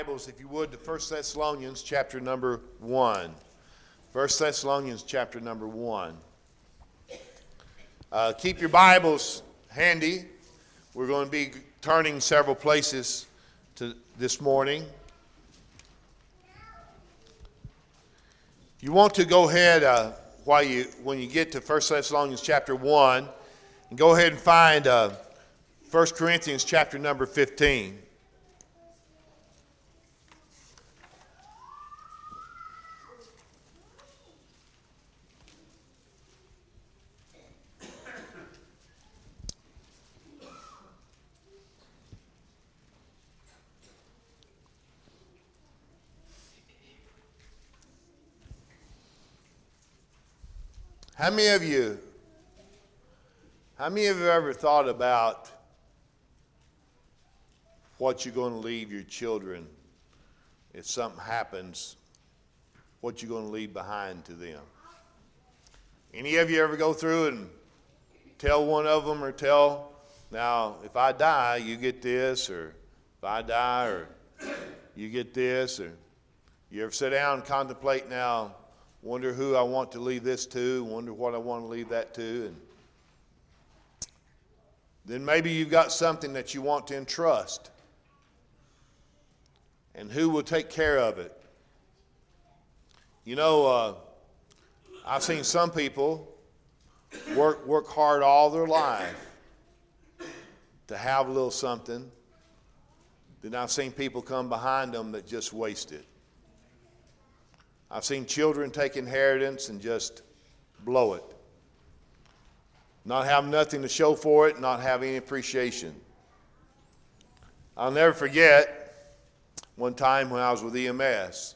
Bibles, if you would, to 1 Thessalonians chapter number 1. 1 Thessalonians chapter number 1. Keep your Bibles handy. We're going to be turning several places this morning. You want to go ahead when you get to 1 Thessalonians chapter 1, and go ahead and find 1 Corinthians chapter number 15. How many of you have ever thought about what you're going to leave your children if something happens, what you're going to leave behind to them? Any of you ever go through and tell one of them now, if I die, you get this, or if I die, or you get this, or you ever sit down and contemplate now, wonder who I want to leave this to, wonder what I want to leave that to, and then maybe you've got something that you want to entrust, and who will take care of it? You know, I've seen some people work hard all their life to have a little something. Then I've seen people come behind them that just waste it. I've seen children take inheritance and just blow it. Not have nothing to show for it, not have any appreciation. I'll never forget one time when I was with EMS.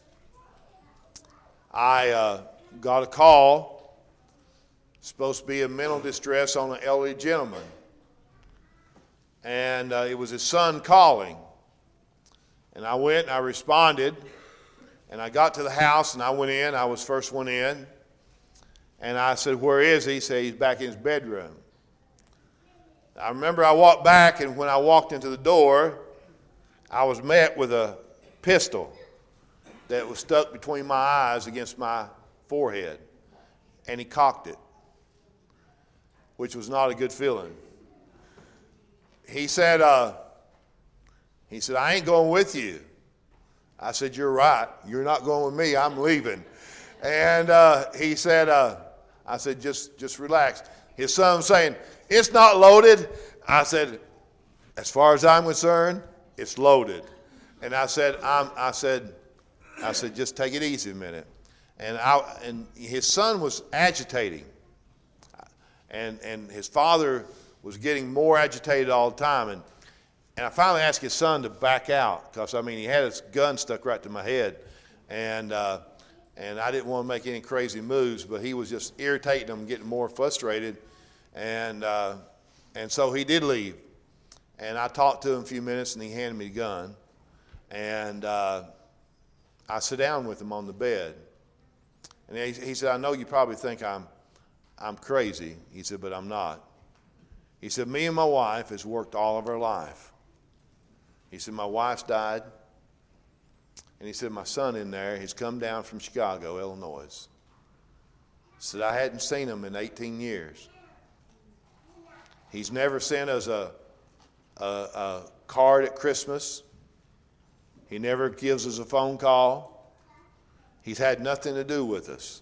I got a call, supposed to be a mental distress on an elderly gentleman. And it was his son calling. And I went and I responded. And I got to the house and I went in. I was first one in. And I said, "Where is he?" He said, "He's back in his bedroom." I remember I walked back, and when I walked into the door, I was met with a pistol that was stuck between my eyes against my forehead. And he cocked it, which was not a good feeling. He said, "I ain't going with you." I said, "You're right. You're not going with me. I'm leaving." And he said, I said, just relax. His son was saying, "It's not loaded." I said, "As far as I'm concerned, it's loaded." And I said, "Just take it easy a minute." And his son was agitating. And his father was getting more agitated all the time. And I finally asked his son to back out because, he had his gun stuck right to my head. And I didn't want to make any crazy moves, but he was just irritating him, getting more frustrated. And so he did leave. And I talked to him a few minutes, and he handed me the gun. And I sat down with him on the bed. And he said, "I know you probably think I'm crazy." He said, "But I'm not." He said, "Me and my wife has worked all of our life." He said, "My wife's died." And he said, "My son in there, he's come down from Chicago, Illinois." He said, "I hadn't seen him in 18 years. He's never sent us a card at Christmas. He never gives us a phone call. He's had nothing to do with us.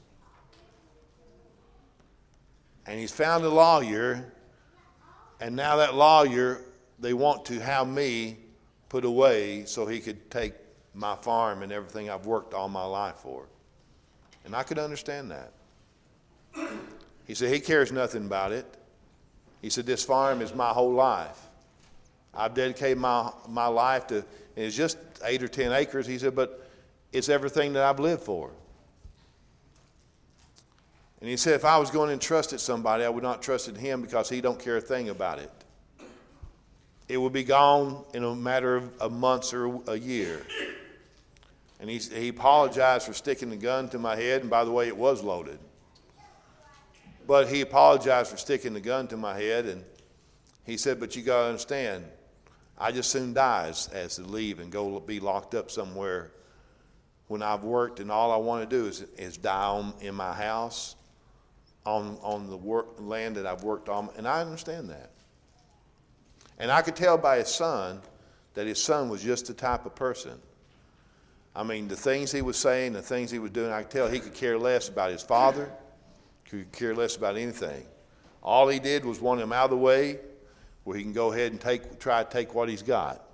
And he's found a lawyer, and now that lawyer, they want to have me put away so he could take my farm and everything I've worked all my life for." And I could understand that. He said, he cares nothing about it. He said, "This farm is my whole life. I've dedicated my life to, and it's just 8 or 10 acres. He said, "But it's everything that I've lived for." And he said, "If I was going to entrust it to somebody, I would not trust it to him because he don't care a thing about it. It would be gone in a matter of months or a year." And he apologized for sticking the gun to my head. And by the way, it was loaded. But he apologized for sticking the gun to my head. And he said, "But you got to understand, I just soon die as to leave and go be locked up somewhere when I've worked, and all I want to do is die in my house on the land that I've worked on. And I understand that. And I could tell by his son that his son was just the type of person. I mean, the things he was saying, the things he was doing, I could tell he could care less about his father, could care less about anything. All he did was want him out of the way where he can go ahead and try to take what he's got.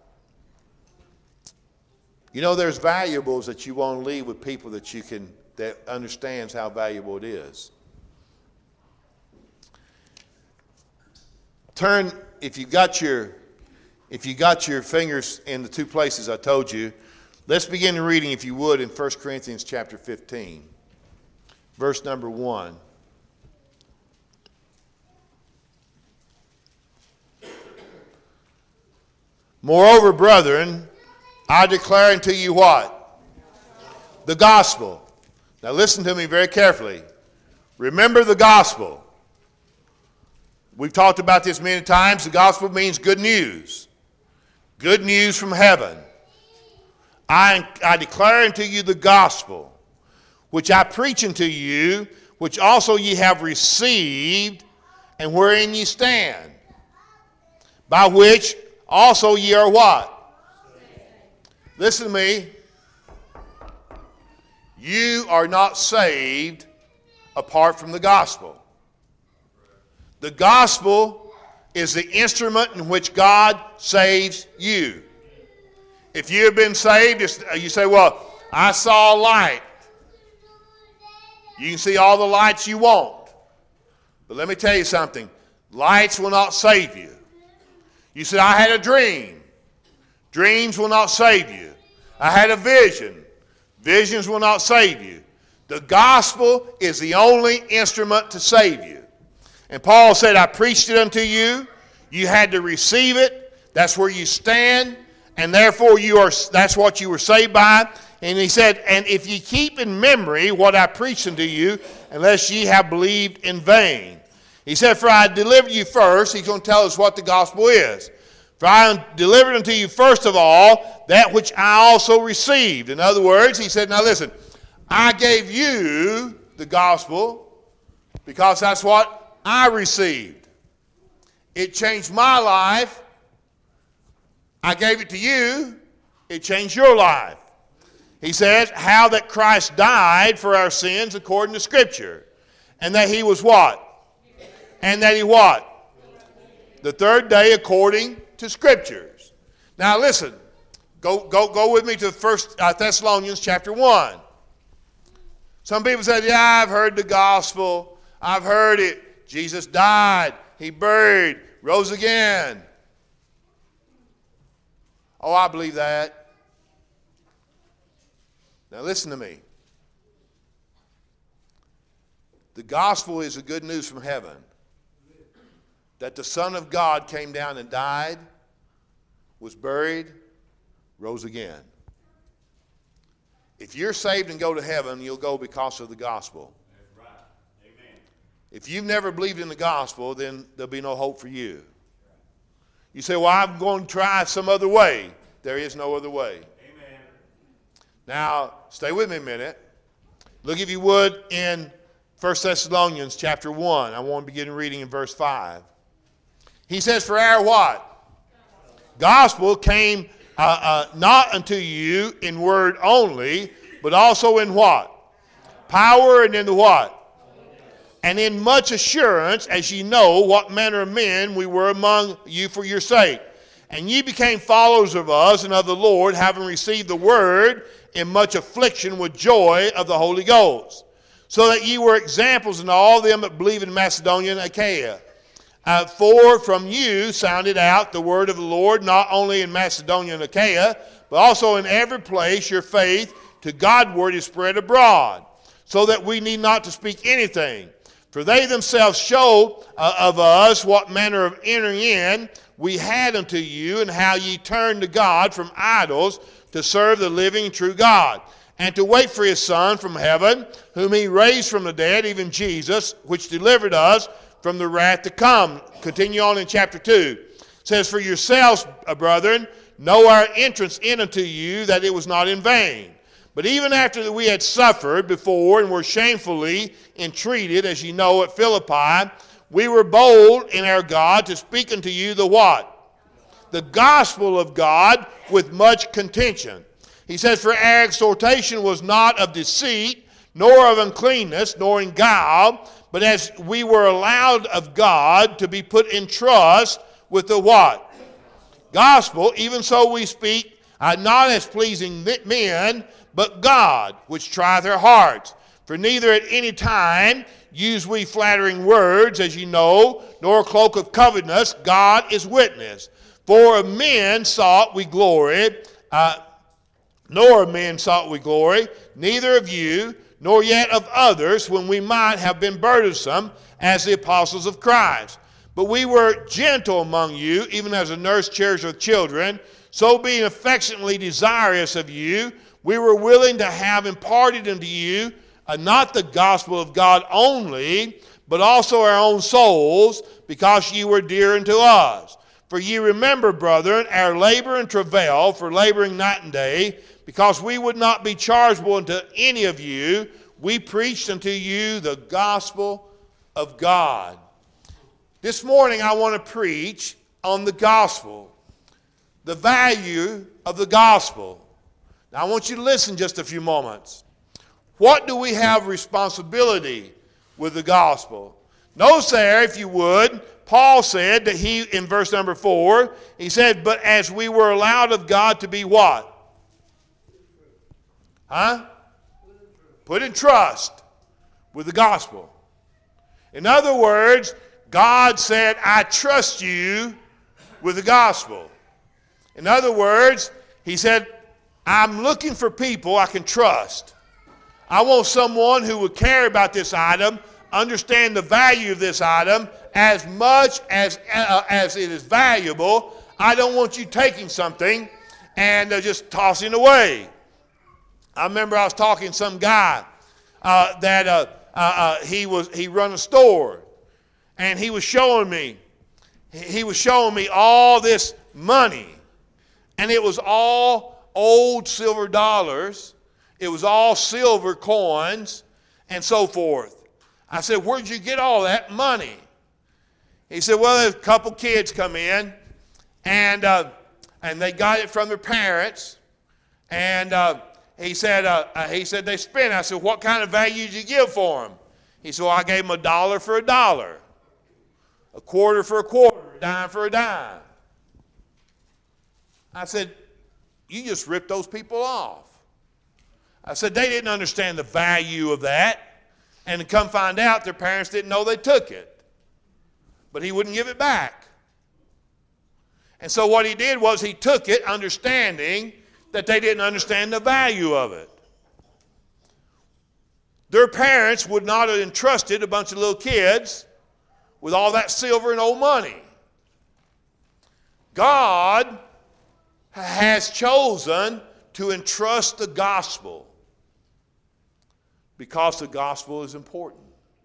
You know, there's valuables that you want to leave with people that understands how valuable it is. Turn, if you got your fingers in the two places I told you, let's begin reading, if you would, in 1 Corinthians chapter 15, verse number 1. Moreover, brethren, I declare unto you what? The gospel. Now listen to me very carefully. Remember the gospel. We've talked about this many times. The gospel means good news. Good news from heaven. I declare unto you the gospel, which I preach unto you, which also ye have received, and wherein ye stand, by which also ye are what? Listen to me. You are not saved apart from the gospel. The gospel is the instrument in which God saves you. If you have been saved, you say, well, I saw a light. You can see all the lights you want. But let me tell you something. Lights will not save you. You said, I had a dream. Dreams will not save you. I had a vision. Visions will not save you. The gospel is the only instrument to save you. And Paul said, I preached it unto you. You had to receive it. That's where you stand. And therefore that's what you were saved by. And he said, and if ye keep in memory what I preached unto you, unless ye have believed in vain. He said, for I delivered you first. He's going to tell us what the gospel is. For I delivered unto you first of all that which I also received. In other words, he said, now listen, I gave you the gospel because that's what I received. It changed my life. I gave it to you. It changed your life. He says, how that Christ died for our sins according to Scripture. And that he was what? And that he what? The third day according to Scriptures. Now listen, go with me to 1 Thessalonians chapter 1. Some people say, yeah, I've heard the gospel. I've heard it. Jesus died. He buried. Rose again. Oh, I believe that. Now listen to me. The gospel is the good news from heaven. That the Son of God came down and died, was buried, rose again. If you're saved and go to heaven, you'll go because of the gospel. That's right. Amen. If you've never believed in the gospel, then there'll be no hope for you. You say, well, I'm going to try some other way. There is no other way. Amen. Now, stay with me a minute. Look, if you would, in 1 Thessalonians chapter 1. I want to begin reading in verse 5. He says, for our what? Gospel came not unto you in word only, but also in what? Power, and in the what? And in much assurance, as ye know what manner of men we were among you for your sake. And ye became followers of us and of the Lord, having received the word in much affliction with joy of the Holy Ghost. So that ye were examples in all them that believe in Macedonia and Achaia. For from you sounded out the word of the Lord, not only in Macedonia and Achaia, but also in every place your faith to Godward is spread abroad, so that we need not to speak anything. For they themselves show of us what manner of entering in we had unto you, and how ye turned to God from idols to serve the living and true God, and to wait for his Son from heaven, whom he raised from the dead, even Jesus, which delivered us from the wrath to come. Continue on in chapter 2. It says, for yourselves, brethren, know our entrance in unto you, that it was not in vain. But even after that we had suffered before and were shamefully entreated, as ye know, at Philippi, we were bold in our God to speak unto you the what? The gospel of God with much contention. He says, for our exhortation was not of deceit, nor of uncleanness, nor in guile, but as we were allowed of God to be put in trust with the what? Gospel, even so we speak, not as pleasing men, but God, which trieth our hearts. For neither at any time use we flattering words, as ye know, nor a cloak of covetousness, God is witness. For of men sought we glory, nor of men sought we glory, neither of you, nor yet of others, when we might have been burdensome, as the apostles of Christ. But we were gentle among you, even as a nurse cherisheth children, so being affectionately desirous of you, we were willing to have imparted unto you, not the gospel of God only, but also our own souls, because ye were dear unto us. For ye remember, brethren, our labor and travail, for laboring night and day, because we would not be chargeable unto any of you, we preached unto you the gospel of God. This morning I want to preach on the gospel, the value of the gospel. Now I want you to listen just a few moments. What do we have responsibility with the gospel? Notice there, if you would, Paul said that he, in verse number 4, he said, but as we were allowed of God to be what? Put in trust with the gospel. In other words, God said, I trust you with the gospel. In other words, he said, I'm looking for people I can trust. I want someone who would care about this item, understand the value of this item as much as it is valuable. I don't want you taking something and just tossing it away. I remember I was talking to some guy he run a store, and he was showing me all this money, and it was all old silver dollars. It was all silver coins and so forth. I said, where'd you get all that money? He said, well, a couple kids come in, and they got it from their parents, and he said they spent. I said, what kind of value did you give for them? He said, well, I gave them $1 for $1, a quarter for a quarter, a dime for a dime. I said, you just ripped those people off. I said, they didn't understand the value of that. And to come find out, their parents didn't know they took it. But he wouldn't give it back. And so what he did was he took it, understanding that they didn't understand the value of it. Their parents would not have entrusted a bunch of little kids with all that silver and old money. God has chosen to entrust the gospel because the gospel is important.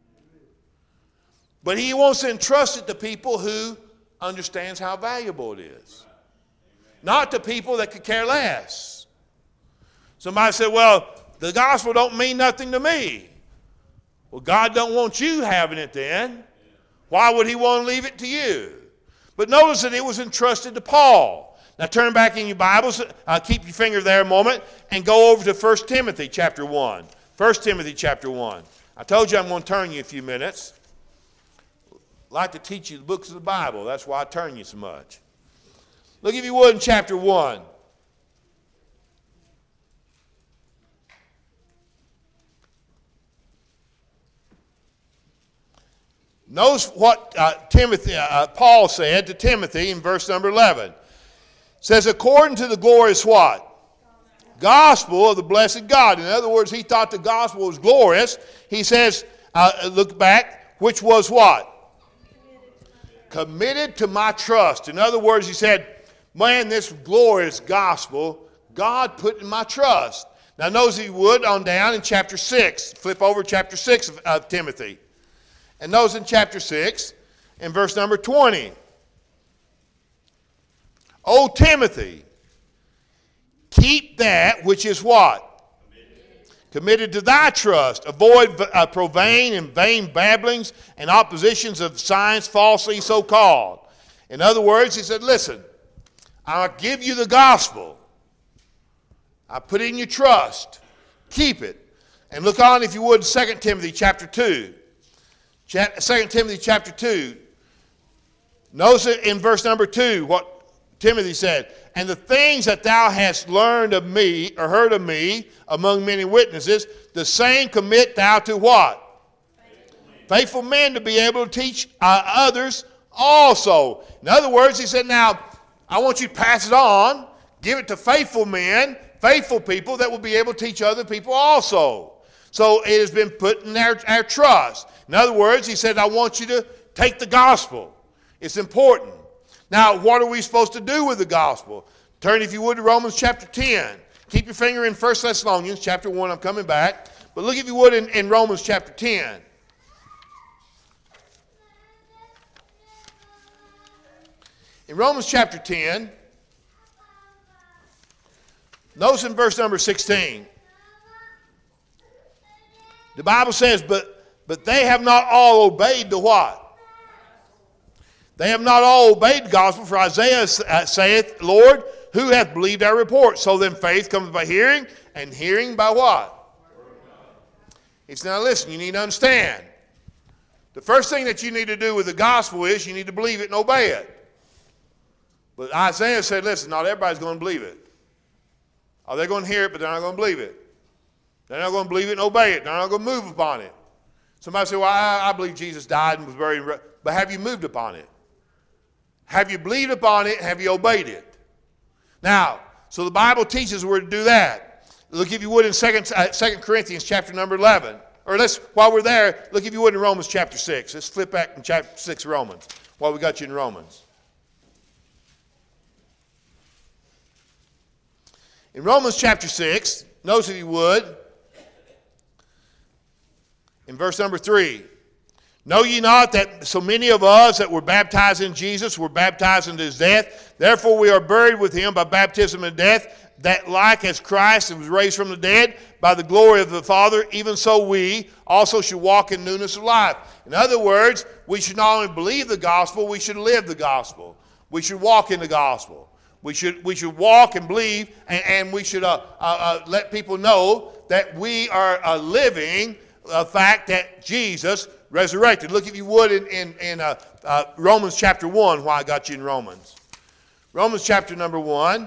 But he wants to entrust it to people who understands how valuable it is. Not to people that could care less. Somebody said, well, the gospel don't mean nothing to me. Well, God don't want you having it then. Why would he want to leave it to you? But notice that it was entrusted to Paul. Now turn back in your Bibles, keep your finger there a moment, and go over to 1 Timothy chapter 1. 1 Timothy chapter 1. I told you I'm going to turn you a few minutes. I like to teach you the books of the Bible. That's why I turn you so much. Look, if you would, in chapter 1. Notice what Paul said to Timothy in verse number 11. It says, according to the glorious what? Gospel of the blessed God. In other words, he thought the gospel was glorious. He says, look back, which was what? Committed to my trust. In other words, he said, man, this glorious gospel, God put in my trust. Now notice he would on down in chapter 6. Flip over chapter 6 of Timothy. And notice in chapter 6, in verse number 20. O Timothy, keep that which is what? Committed to thy trust. Avoid profane and vain babblings and oppositions of science falsely so called. In other words, he said, listen, I'll give you the gospel. I put it in your trust. Keep it. And look on, if you would, 2 Timothy chapter 2. 2 Timothy chapter 2. Notice in verse number 2 what Timothy said. And the things that thou hast learned of me, or heard of me, among many witnesses, the same commit thou to what? Faithful men to be able to teach others also. In other words, he said, now, I want you to pass it on, give it to faithful men, faithful people that will be able to teach other people also. So it has been put in our trust. In other words, he said, I want you to take the gospel. It's important. Now, what are we supposed to do with the gospel? Turn, if you would, to Romans chapter 10. Keep your finger in 1 Thessalonians chapter 1. I'm coming back. But look, if you would, in Romans chapter 10. In Romans chapter 10, notice in verse number 16. The Bible says, but they have not all obeyed the what? They have not all obeyed the gospel, for Isaiah saith, Lord, who hath believed our report? So then faith comes by hearing, and hearing by what? It's now, listen, you need to understand. The first thing that you need to do with the gospel is you need to believe it and obey it. But Isaiah said, listen, not everybody's going to believe it. Oh, they're going to hear it, but they're not going to believe it. They're not going to believe it and obey it. They're not going to move upon it. Somebody say, well, I believe Jesus died and was buried. But have you moved upon it? Have you believed upon it? Have you obeyed it? Now, so the Bible teaches we're to do that. Look, if you would, in 2 Corinthians chapter number 11. Or while we're there, look, if you would, in Romans chapter 6. Let's flip back in chapter 6 Romans while we got you in Romans. In Romans chapter 6, notice if you would, in verse number 3. Know ye not that so many of us that were baptized in Jesus were baptized into his death? Therefore we are buried with him by baptism in death, that like as Christ was raised from the dead by the glory of the Father, even so we also should walk in newness of life. In other words, we should not only believe the gospel, we should live the gospel. We should walk in the gospel. We should walk and believe, and we should let people know that we are living the fact that Jesus resurrected. Look, if you would, in Romans chapter 1, while I got you in Romans. Romans chapter number 1.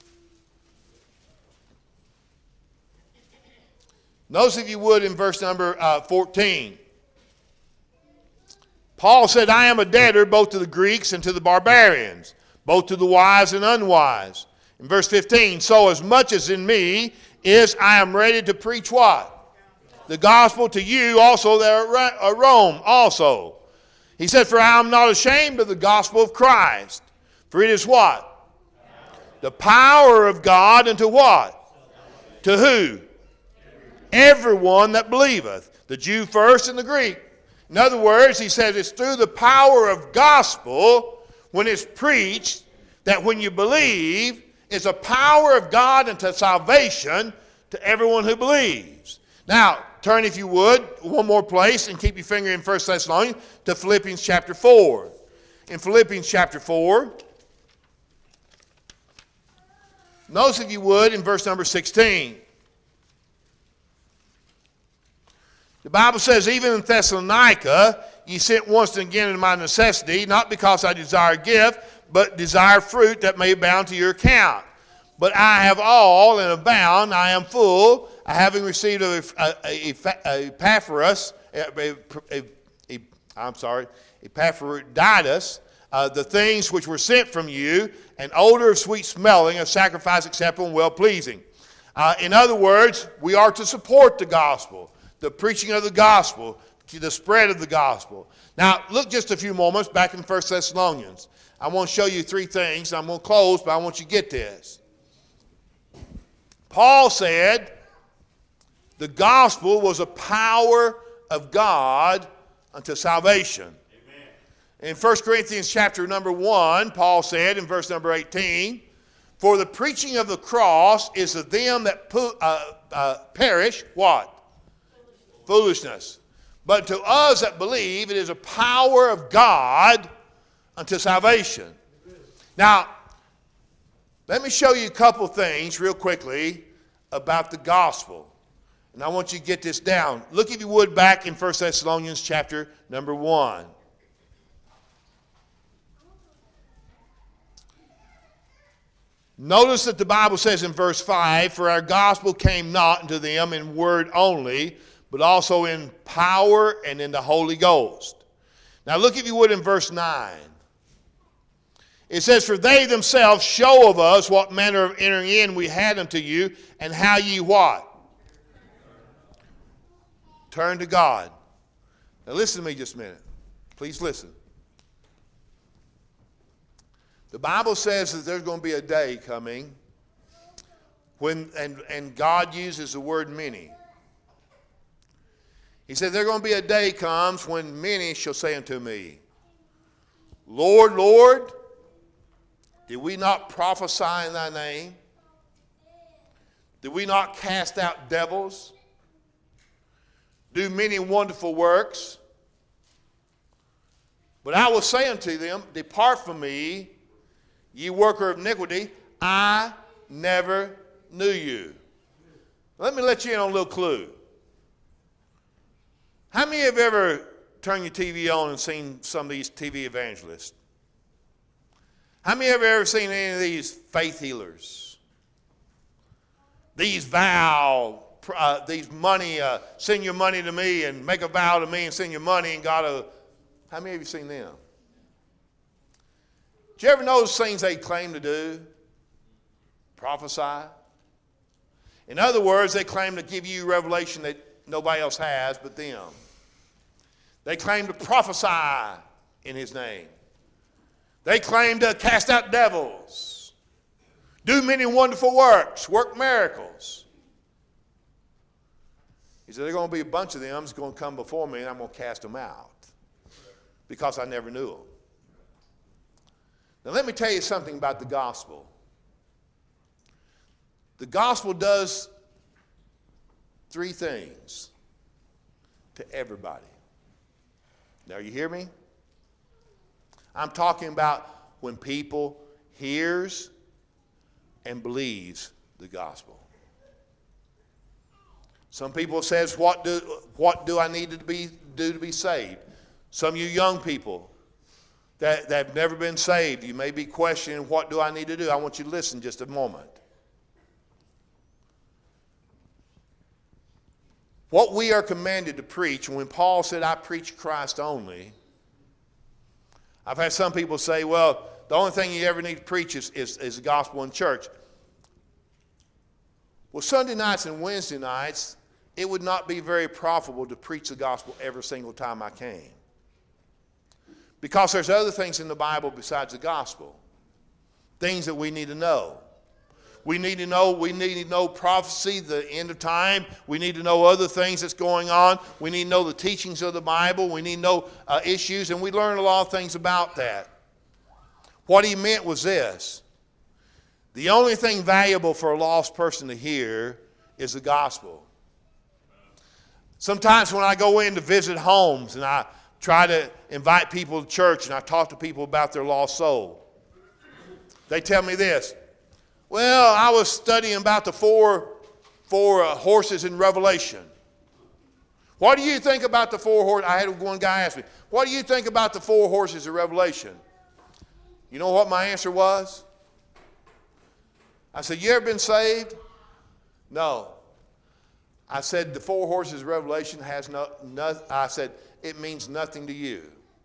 Notice, if you would, in verse number 14. Paul said, I am a debtor both to the Greeks and to the barbarians, both to the wise and unwise. In verse 15, so as much as in me is, I am ready to preach what? The gospel to you also that are at Rome also. He said, for I am not ashamed of the gospel of Christ. For it is what? The power of God unto what? To who? Everyone that believeth. The Jew first and the Greek. In other words, he says it's through the power of gospel when it's preached that when you believe, it's a power of God unto salvation to everyone who believes. Now, turn, if you would, one more place and keep your finger in 1 Thessalonians to Philippians chapter 4. In Philippians chapter 4, notice, if you would, in verse number 16. The Bible says, even in Thessalonica, ye sent once and again in my necessity, not because I desire a gift, but desire fruit that may abound to your account. But I have all and abound, I am full, having received Epaphroditus, the things which were sent from you, an odor of sweet smelling, a sacrifice acceptable and well-pleasing. In other words, we are to support the gospel, the preaching of the gospel, the spread of the gospel. Now, look just a few moments back in 1 Thessalonians. I want to show you three things. I'm going to close, but I want you to get this. Paul said the gospel was a power of God unto salvation. Amen. In 1 Corinthians chapter number 1, Paul said in verse number 18, for the preaching of the cross is to them that perish, what? Foolishness. But to us that believe, it is a power of God unto salvation. Now, let me show you a couple things real quickly about the gospel. And I want you to get this down. Look, if you would, back in 1 Thessalonians chapter number 1. Notice that the Bible says in verse 5, for our gospel came not unto them in word only, but also in power and in the Holy Ghost. Now look, if you would, in verse 9. It says, for they themselves show of us what manner of entering in we had unto you, and how ye what? Turn to God. Now listen to me just a minute. Please listen. The Bible says that there's going to be a day coming when, and God uses the word many. He said, there's going to be a day comes when many shall say unto me, Lord, Lord, did we not prophesy in thy name? Did we not cast out devils? Do many wonderful works? But I will say unto them, depart from me, ye worker of iniquity, I never knew you. Let me let you in on a little clue. How many have ever turned your TV on and seen some of these TV evangelists? How many have ever seen any of these faith healers? These these money, send your money to me and make a vow to me and send your money and God will. How many of you seen them? Did you ever know those things they claim to do? Prophesy. In other words, they claim to give you revelation that nobody else has but them. They claim to prophesy in his name. They claim to cast out devils, do many wonderful works, work miracles. He said, there's going to be a bunch of them that's going to come before me and I'm going to cast them out because I never knew them. Now let me tell you something about the gospel. The gospel does three things to everybody. Now you hear me? I'm talking about when people hears and believes the gospel. Some people says, what do I need to do to be saved? Some of you young people that have never been saved, you may be questioning, what do I need to do? I want you to listen just a moment. What we are commanded to preach, and when Paul said, I preach Christ only, I've had some people say, well, the only thing you ever need to preach is the gospel in church. Well, Sunday nights and Wednesday nights, it would not be very profitable to preach the gospel every single time I came. Because there's other things in the Bible besides the gospel. Things that we need to know. We need to know prophecy, the end of time. We need to know other things that's going on. We need to know the teachings of the Bible. We need to know issues, and we learn a lot of things about that. What he meant was this. The only thing valuable for a lost person to hear is the gospel. Sometimes when I go in to visit homes and I try to invite people to church and I talk to people about their lost soul, they tell me this. Well, I was studying about the four horses in Revelation. What do you think about the four horses? I had one guy ask me, what do you think about the four horses in Revelation? You know what my answer was? I said, you ever been saved? No. I said, the four horses of Revelation has I said, it means nothing to you.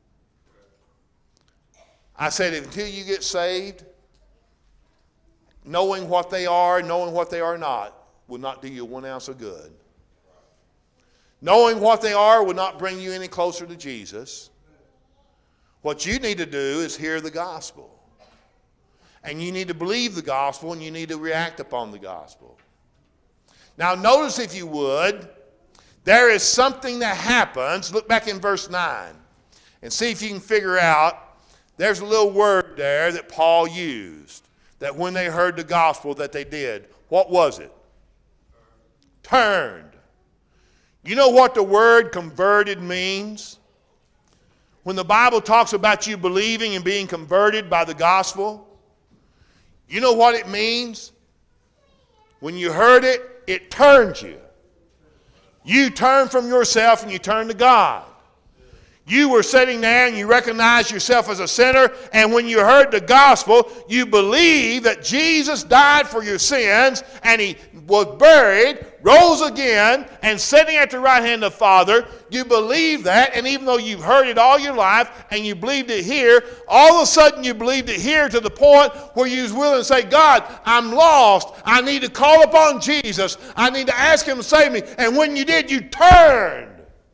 I said, until you get saved, knowing what they are, knowing what they are not, will not do you 1 ounce of good. Knowing what they are will not bring you any closer to Jesus. What you need to do is hear the gospel. And you need to believe the gospel, and you need to react upon the gospel. Now notice, if you would, there is something that happens. Look back in verse 9. and see if you can figure out, there's a little word there that Paul used, that when they heard the gospel that they did. What was it? Turned. You know what the word converted means? When the Bible talks about you believing and being converted by the gospel, you know what it means? When you heard it, it turned you. You turned from yourself and you turned to God. You were sitting there and you recognized yourself as a sinner, and when you heard the gospel, you believed that Jesus died for your sins, and he was buried, rose again, and sitting at the right hand of the Father. You believe that, and even though you've heard it all your life and you believed it here, all of a sudden you believed it here to the point where you was willing to say, God, I'm lost. I need to call upon Jesus. I need to ask him to save me. And when you did, you turned.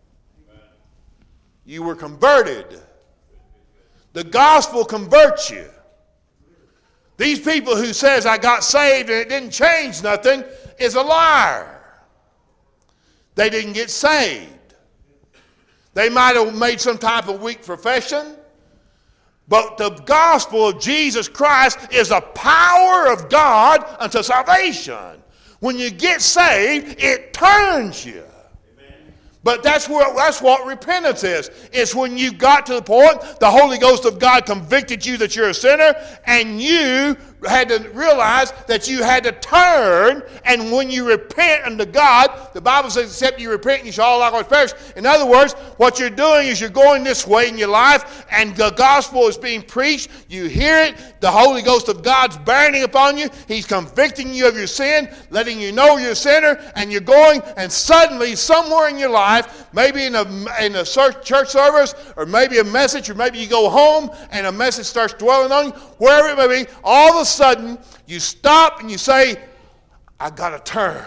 You were converted. The gospel converts you. These people who says I got saved and it didn't change nothing is a liar. They didn't get saved. They might have made some type of weak profession, but the gospel of Jesus Christ is a power of God unto salvation. When you get saved, it turns you. But that's what repentance is. It's when you got to the point the Holy Ghost of God convicted you that you're a sinner, and you had to realize that you had to turn. And when you repent unto God, the Bible says, except you repent, you shall all likewise perish. In other words, what you're doing is you're going this way in your life, and the gospel is being preached. You hear it. The Holy Ghost of God's burning upon you. He's convicting you of your sin, letting you know you're a sinner, and you're going, and suddenly somewhere in your life, maybe in a church service, or maybe a message, or maybe you go home and a message starts dwelling on you, wherever it may be, all of a sudden you stop and you say, I got to turn.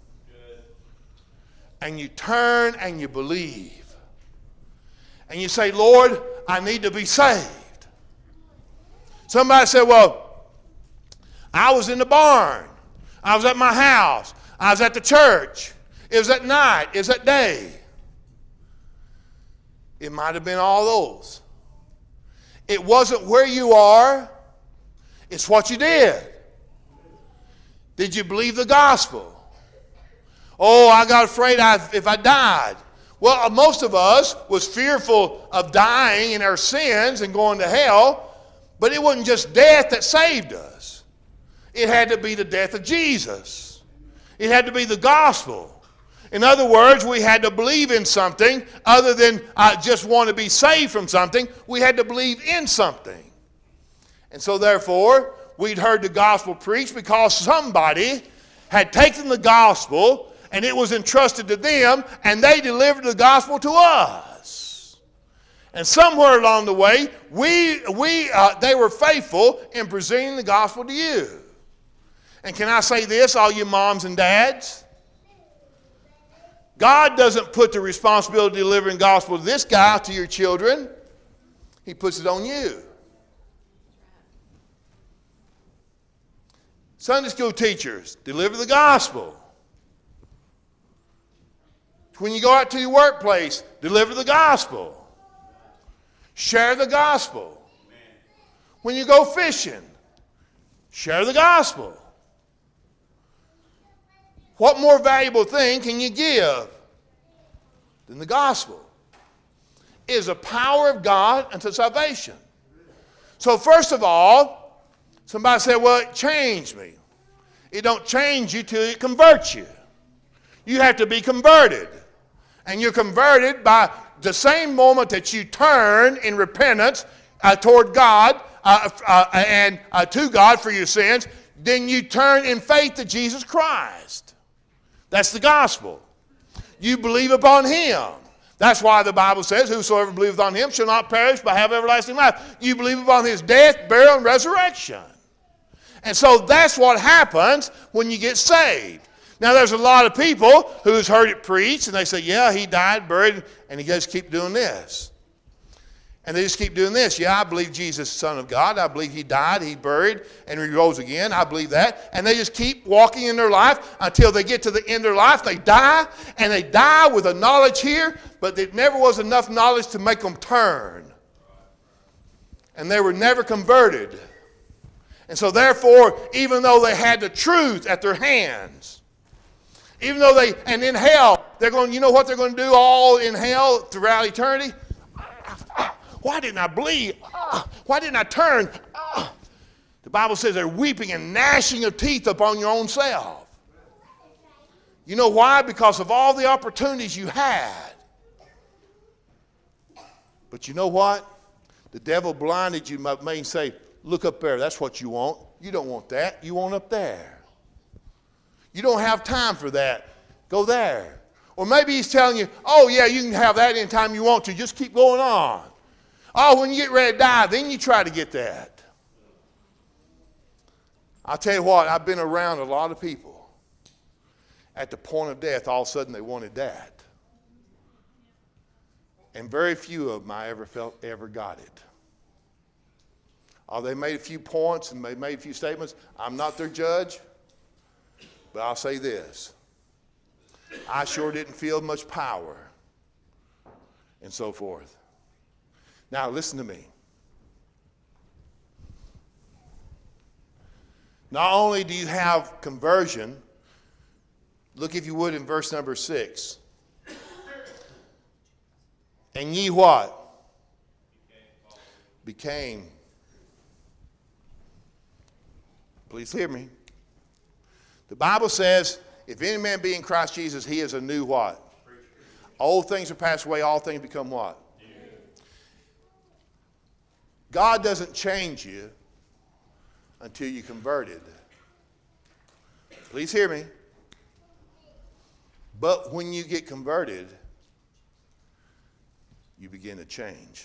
And you turn and you believe. And you say, Lord, I need to be saved. Somebody said, well, I was in the barn. I was at my house. I was at the church. It was at night. It was at day. It might have been all those. It wasn't where you are. It's what you did. Did you believe the gospel? Oh, I got afraid if I died. Well, most of us was fearful of dying in our sins and going to hell, but it wasn't just death that saved us. It had to be the death of Jesus. It had to be the gospel. In other words, we had to believe in something other than just want to be saved from something. We had to believe in something. And so therefore, we'd heard the gospel preached because somebody had taken the gospel and it was entrusted to them, and they delivered the gospel to us. And somewhere along the way, they were faithful in presenting the gospel to you. And can I say this, all you moms and dads? God doesn't put the responsibility of delivering gospel to this guy, to your children. He puts it on you. Sunday school teachers, deliver the gospel. When you go out to your workplace, deliver the gospel. Share the gospel. When you go fishing, share the gospel. What more valuable thing can you give than the gospel? It is a power of God unto salvation. So first of all, somebody said, well, it changed me. It don't change you till it converts you. You have to be converted. And you're converted by the same moment that you turn in repentance toward God and to God for your sins, then you turn in faith to Jesus Christ. That's the gospel. You believe upon him. That's why the Bible says, whosoever believeth on him shall not perish but have everlasting life. You believe upon his death, burial, and resurrection. And so that's what happens when you get saved. Now there's a lot of people who's heard it preached and they say, yeah, he died, buried, and he just keep doing this. And they just keep doing this. Yeah, I believe Jesus is the Son of God. I believe he died, he buried, and he rose again. I believe that. And they just keep walking in their life until they get to the end of their life. They die, and they die with a knowledge here, but there never was enough knowledge to make them turn. and they were never converted. And so therefore, even though they had the truth at their hands, even though and in hell, you know what they're going to do all in hell throughout eternity? Why didn't I believe? Why didn't I turn? The Bible says they're weeping and gnashing of teeth upon your own self. You know why? Because of all the opportunities you had. But you know what? The devil blinded you, made say, look up there, that's what you want. You don't want that, you want up there. You don't have time for that, go there. Or maybe he's telling you, oh yeah, you can have that anytime you want to, just keep going on. Oh, when you get ready to die, then you try to get that. I'll tell you what, I've been around a lot of people. At the point of death, all of a sudden they wanted that. And very few of them I ever got it. Oh, they made a few points and they made a few statements. I'm not their judge, but I'll say this. I sure didn't feel much power and so forth. Now, listen to me. Not only do you have conversion, look if you would in verse number 6. And ye what? Became. Please hear me. The Bible says, if any man be in Christ Jesus, he is a new what? Old things are passed away, all things become what? God doesn't change you until you're converted. Please hear me. But when you get converted, you begin to change.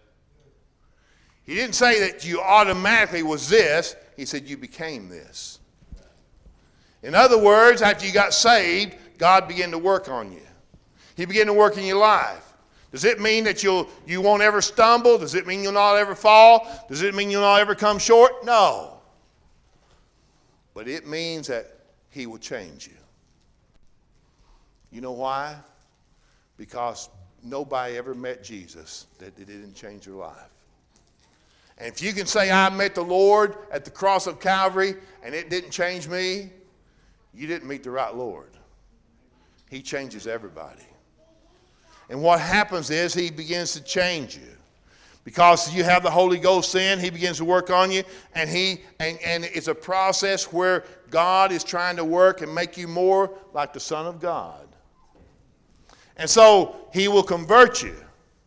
He didn't say that you automatically was this. He said you became this. In other words, after you got saved, God began to work on you. He began to work in your life. Does it mean that you won't ever stumble? Does it mean you'll not ever fall? Does it mean you'll not ever come short? No. But it means that he will change you. You know why? Because nobody ever met Jesus that it didn't change their life. And if you can say, I met the Lord at the cross of Calvary and it didn't change me, you didn't meet the right Lord. He changes everybody. And what happens is he begins to change you. Because you have the Holy Ghost in, he begins to work on you, and it's a process where God is trying to work and make you more like the Son of God. And so he will convert you.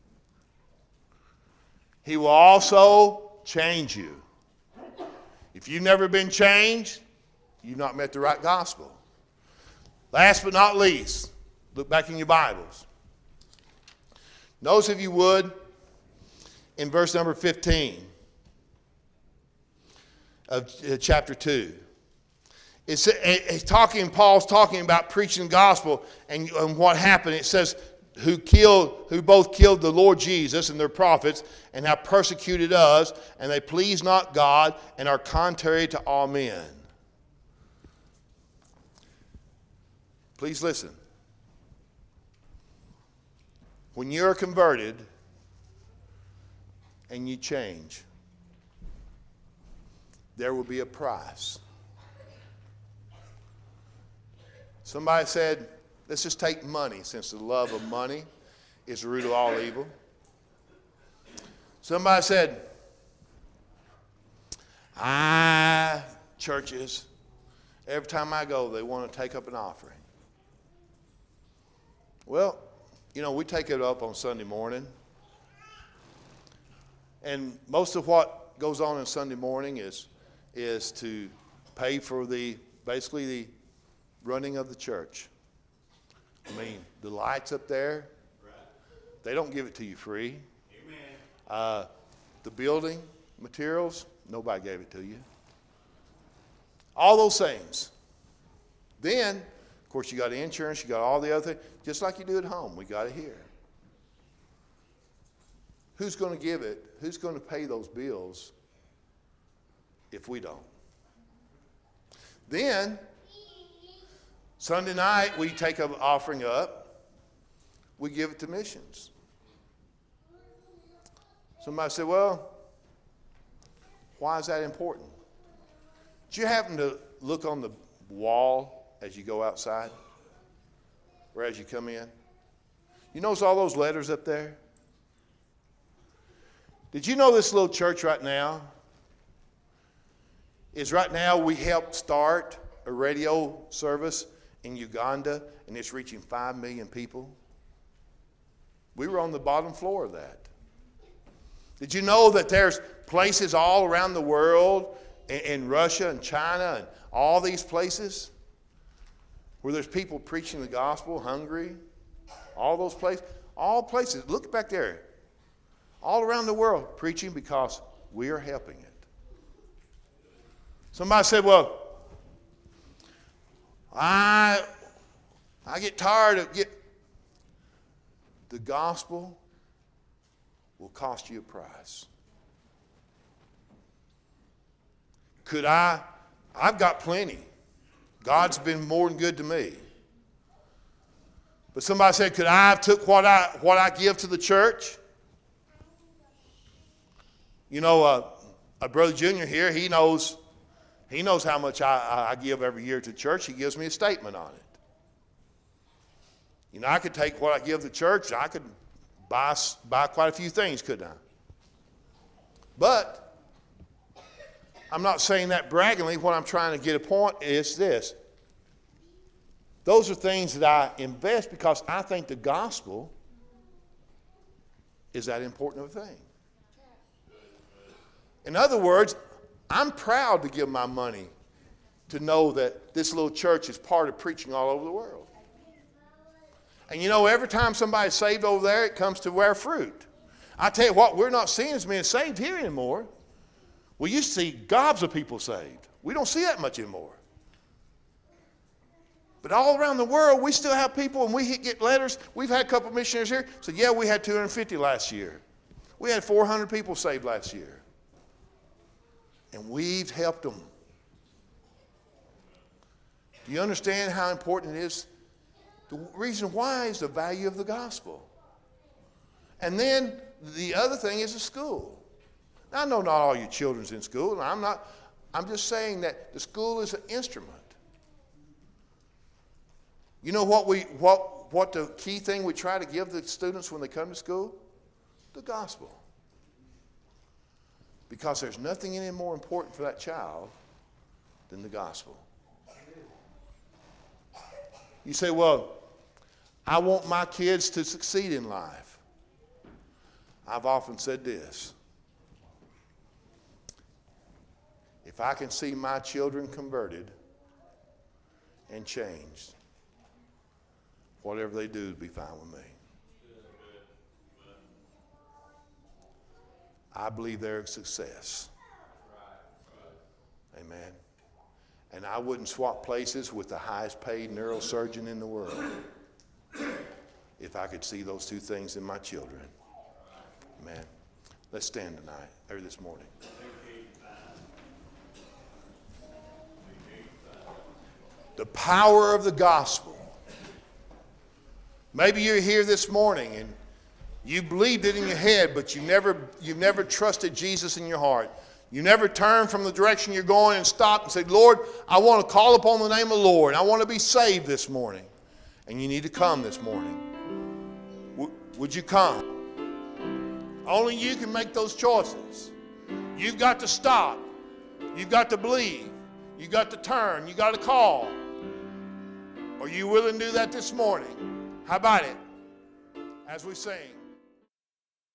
He will also change you. If you've never been changed, you've not met the right gospel. Last but not least, look back in your Bibles. Notice, if you would, in verse number 15 of chapter 2. Paul's talking about preaching the gospel and what happened. It says, who both killed the Lord Jesus and their prophets, and have persecuted us, and they please not God, and are contrary to all men. Please listen. When you're converted and you change, there will be a price. Somebody said, let's just take money, since the love of money is the root of all evil. Somebody said, churches, every time I go, they want to take up an offering. Well, we take it up on Sunday morning. And most of what goes on in Sunday morning is to pay for basically the running of the church. I mean, the lights up there, they don't give it to you free. Amen. The building materials, nobody gave it to you. All those things. Then, of course, you got insurance, you got all the other things. Just like you do at home, we got it here. Who's going to give it? Who's going to pay those bills if we don't? Then, Sunday night, we take an offering up. We give it to missions. Somebody said, well, Why is that important? Do you happen to look on the wall as you go outside or as you come in? You notice all those letters up there? Did you know this little church right now we helped start a radio service in Uganda, and it's reaching 5 million people? We were on the bottom floor of that. Did you know that there's places all around the world, in Russia and China and all these places, where there's people preaching the gospel, Hungary, all those places, all places, look back there, all around the world preaching because we are helping it. Somebody said, well, I get tired of the gospel will cost you a price. I've got plenty. God's been more than good to me. But somebody said, could I have took what I give to the church? You know, a brother Junior here, he knows how much I give every year to church. He gives me a statement on it. You know, I could take what I give the church. I could buy quite a few things, couldn't I? But I'm not saying that braggingly. What I'm trying to get a point is this. Those are things that I invest because I think the gospel is that important of a thing. In other words, I'm proud to give my money to know that this little church is part of preaching all over the world. And you know, every time somebody's saved over there, it comes to bear fruit. I tell you what, we're not seeing as many saved here anymore. We used to see gobs of people saved. We don't see that much anymore. But all around the world, we still have people, and we get letters. We've had a couple of missionaries here. Said, yeah, we had 250 last year. We had 400 people saved last year. And we've helped them. Do you understand how important it is? The reason why is the value of the gospel. And then the other thing is the school. Now, I know not all your children's in school. And I'm just saying that the school is an instrument. You know what the key thing we try to give the students when they come to school? The gospel. Because there's nothing any more important for that child than the gospel. You say, well, I want my kids to succeed in life. I've often said this. If I can see my children converted and changed, whatever they do will be fine with me. I believe they're a success. Amen. And I wouldn't swap places with the highest paid neurosurgeon in the world if I could see those two things in my children. Amen. Let's stand tonight, or this morning. The power of the gospel. Maybe you're here this morning and you believed it in your head, but you've never trusted Jesus in your heart. You never turned from the direction you're going and stopped and said, Lord, I want to call upon the name of the Lord. I want to be saved this morning. And you need to come this morning. Would you come? Only you can make those choices. You've got to stop. You've got to believe. You've got to turn. You've got to call. Are you willing to do that this morning? How about it? As we sing.